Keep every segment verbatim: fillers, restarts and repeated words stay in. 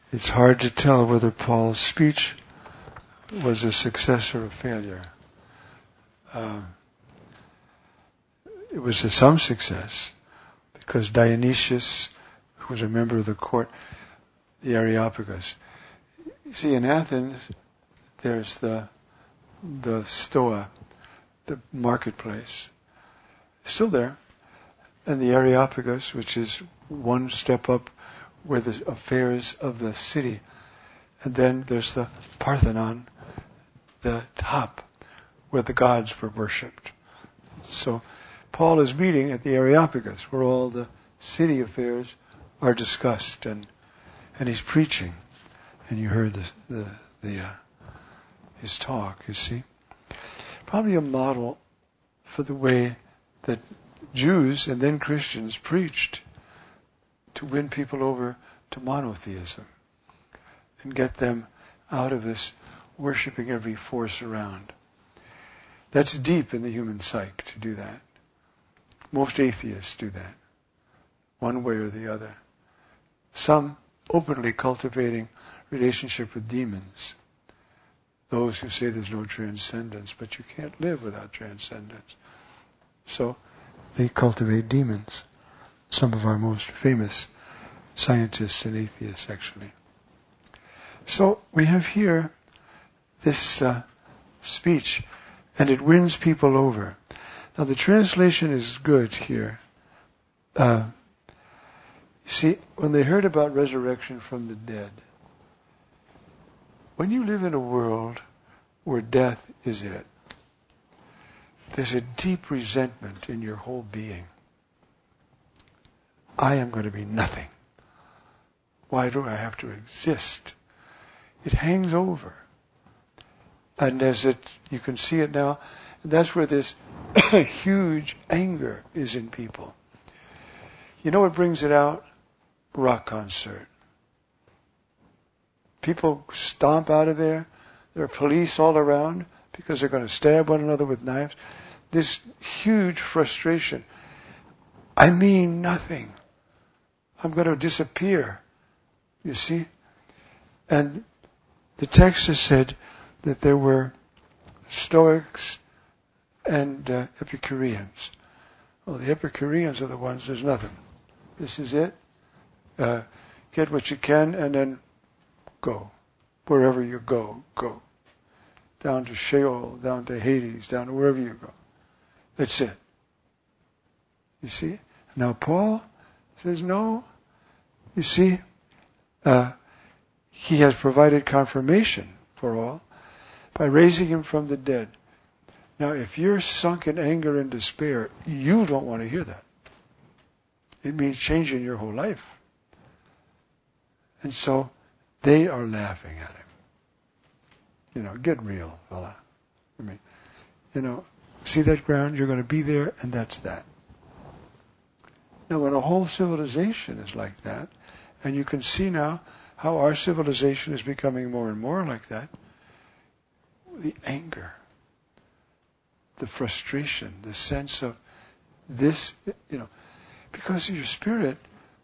it's hard to tell whether Paul's speech was a success or a failure. Uh, it was a, some success, because Dionysius, who was a member of the court, the Areopagus. You see, in Athens, there's the the Stoa, the marketplace, still there, and the Areopagus, which is one step up where the affairs of the city, and then there's the Parthenon, the top, where the gods were worshipped. So Paul is meeting at the Areopagus, where all the city affairs are discussed, and and he's preaching, and you heard the the, the uh, his talk. You see, probably a model for the way that Jews and then Christians preached to win people over to monotheism and get them out of this worshiping every force around. That's deep in the human psyche to do that. Most atheists do that, one way or the other. Some openly cultivating relationship with demons. Those who say there's no transcendence, but you can't live without transcendence. So they cultivate demons. Some of our most famous scientists and atheists, actually. So we have here this uh, speech, and it wins people over. Now the translation is good here. Uh, see, when they heard about resurrection from the dead, when you live in a world where death is it, there's a deep resentment in your whole being. I am going to be nothing. Why do I have to exist? It hangs over. And as it, you can see it now, that's where this huge anger is in people. You know what brings it out? Rock concert. People stomp out of there. There are police all around because they're going to stab one another with knives. This huge frustration. I mean nothing. I'm going to disappear. You see? And the text has said that there were Stoics and uh, Epicureans. Well, the Epicureans are the ones, there's nothing. This is it. Uh, get what you can and then go. Wherever you go, go. Down to Sheol, down to Hades, down to wherever you go. That's it. You see? Now Paul says, no. You see, uh, he has provided confirmation for all by raising him from the dead. Now, if you're sunk in anger and despair, you don't want to hear that. It means changing your whole life. And so they are laughing at him. You know, get real, fella. I mean, you know, see that ground? You're going to be there, and that's that. Now, when a whole civilization is like that, and you can see now how our civilization is becoming more and more like that, the anger, the frustration, the sense of this, you know, because your spirit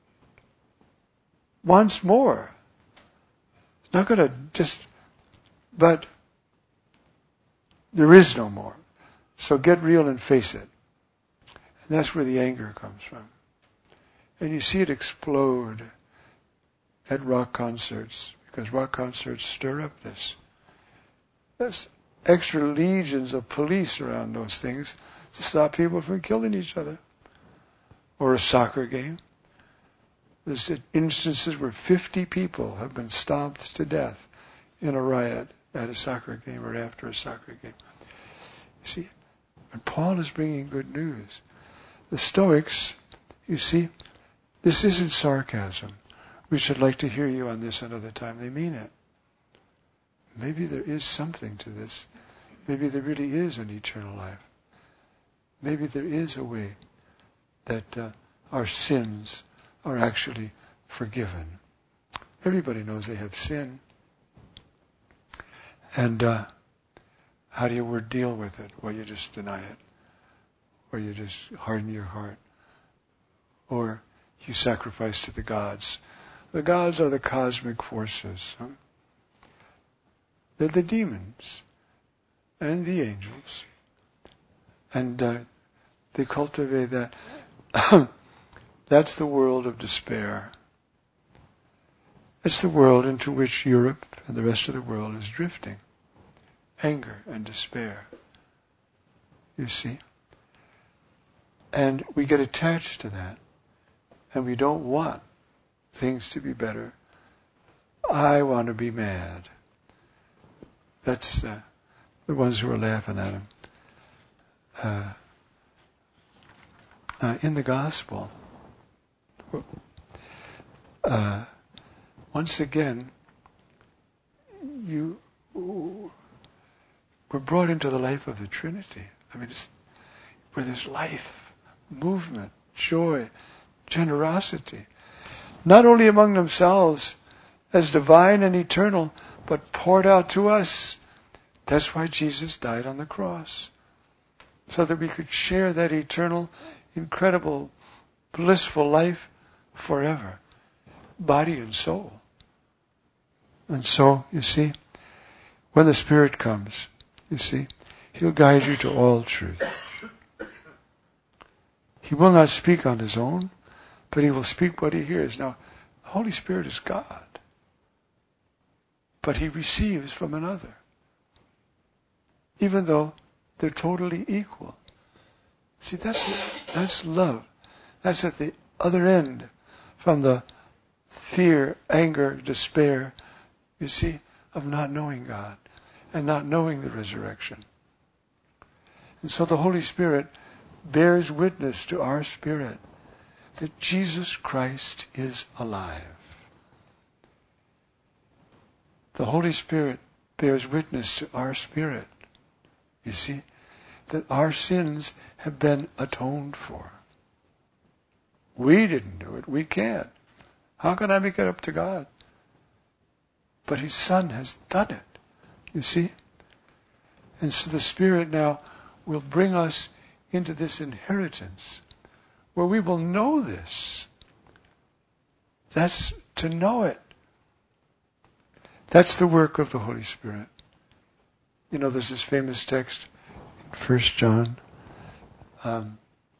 wants more. It's not going to just, but there is no more. So get real and face it. And that's where the anger comes from. And you see it explode at rock concerts, because rock concerts stir up this. There's extra legions of police around those things to stop people from killing each other. Or a soccer game. There's instances where fifty people have been stomped to death in a riot at a soccer game or after a soccer game. You see, and Paul is bringing good news. The Stoics, you see, this isn't sarcasm. We should like to hear you on this another time. They mean it. Maybe there is something to this. Maybe there really is an eternal life. Maybe there is a way that uh, our sins are actually forgiven. Everybody knows they have sin. And uh, how do you deal with it? Well, you just deny it. Or you just harden your heart. Or you sacrifice to the gods The gods are the cosmic forces. Huh? They're the demons and the angels. And uh, they cultivate that. That's the world of despair. It's the world into which Europe and the rest of the world is drifting. Anger and despair. You see? And we get attached to that. And we don't want things to be better. I want to be mad. That's uh, the ones who are laughing at him. Uh, uh, in the gospel, uh, once again, you were brought into the life of the Trinity. I mean, it's where there's life, movement, joy, generosity, not only among themselves as divine and eternal, but poured out to us. That's why Jesus died on the cross, so that we could share that eternal, incredible, blissful life forever, body and soul. And so, you see, when the Spirit comes, you see, He'll guide you to all truth. He will not speak on His own, but He will speak what He hears. Now, the Holy Spirit is God, but He receives from another, even though they're totally equal. See, that's that's love. That's at the other end, from the fear, anger, despair, you see, of not knowing God and not knowing the resurrection. And so the Holy Spirit bears witness to our spirit that Jesus Christ is alive. The Holy Spirit bears witness to our spirit, you see, that our sins have been atoned for. We didn't do it. We can't. How can I make it up to God? But His Son has done it, you see. And so the Spirit now will bring us into this inheritance where we will know this. That's to know it. That's the work of the Holy Spirit. You know, there's this famous text in First John. Um,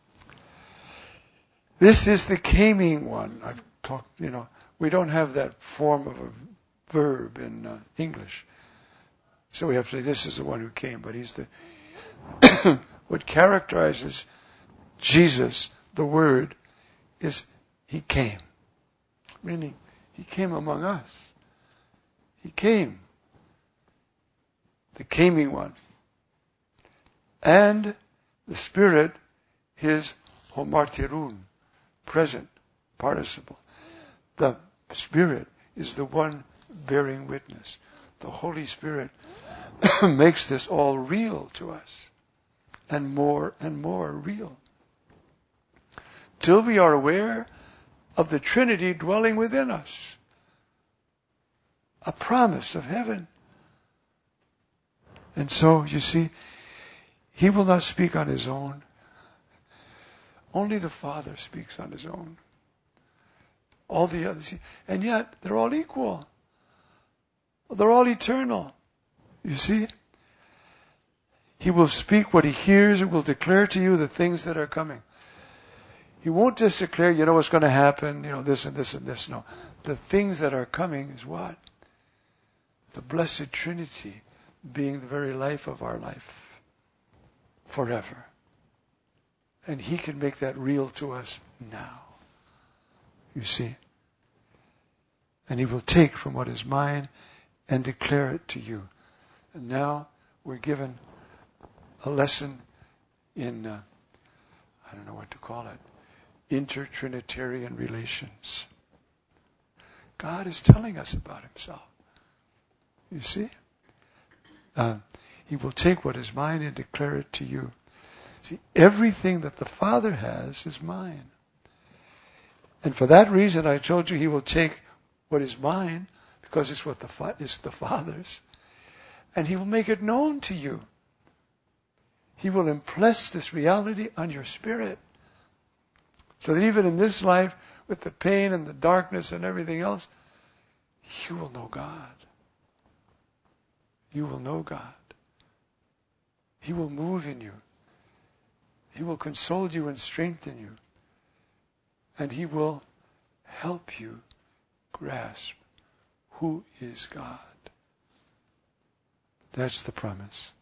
this is the caming one. I've talked, you know, we don't have that form of a verb in uh, English. So we have to say, this is the one who came, but He's the... What characterizes Jesus, the Word, is He came. Meaning, He came among us. He came. The caming one. And the Spirit is homartirun, present, participle. The Spirit is the one bearing witness. The Holy Spirit makes this all real to us. And more and more real. Till we are aware of the Trinity dwelling within us. A promise of heaven. And so, you see, He will not speak on His own. Only the Father speaks on His own. All the others. And yet, they're all equal. They're all eternal. You see? He will speak what He hears and will declare to you the things that are coming. He won't just declare, you know what's going to happen, you know, this and this and this. No. The things that are coming is what? The blessed Trinity being the very life of our life. Forever. And He can make that real to us now. You see? And He will take from what is mine and declare it to you. And now we're given a lesson in, uh, I don't know what to call it, intertrinitarian relations. God is telling us about Himself. You see? Uh, he will take what is mine and declare it to you. See, everything that the Father has is mine. And for that reason, I told you He will take what is mine, because it's what the fa- it's the Father's, and He will make it known to you. He will impress this reality on your spirit, so that even in this life, with the pain and the darkness and everything else, you will know God. You will know God. He will move in you. He will console you and strengthen you. And He will help you grasp who is God. That's the promise.